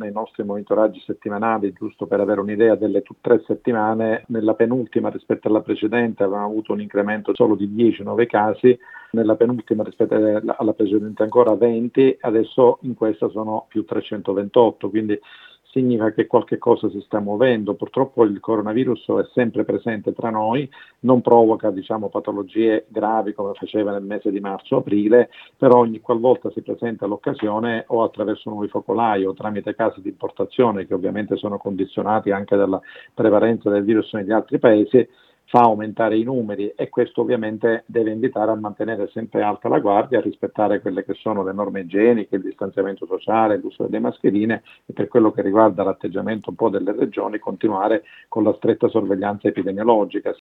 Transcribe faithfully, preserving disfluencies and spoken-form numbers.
nei nostri monitoraggi settimanali, giusto per avere un'idea delle t- tre settimane, nella penultima rispetto alla precedente avevamo avuto un incremento solo di dieci nuovi casi, nella penultima rispetto alla precedente ancora venti, adesso in questa sono più trecentoventotto, quindi significa che qualche cosa si sta muovendo. Purtroppo il coronavirus è sempre presente tra noi, non provoca diciamo, patologie gravi come faceva nel mese di marzo-aprile, però ogni qualvolta si presenta l'occasione o attraverso nuovi focolai o tramite casi di importazione che ovviamente sono condizionati anche dalla prevalenza del virus negli altri paesi, fa aumentare i numeri e questo ovviamente deve invitare a mantenere sempre alta la guardia, a rispettare quelle che sono le norme igieniche, il distanziamento sociale, l'uso delle mascherine e per quello che riguarda l'atteggiamento un po' delle regioni continuare con la stretta sorveglianza epidemiologica,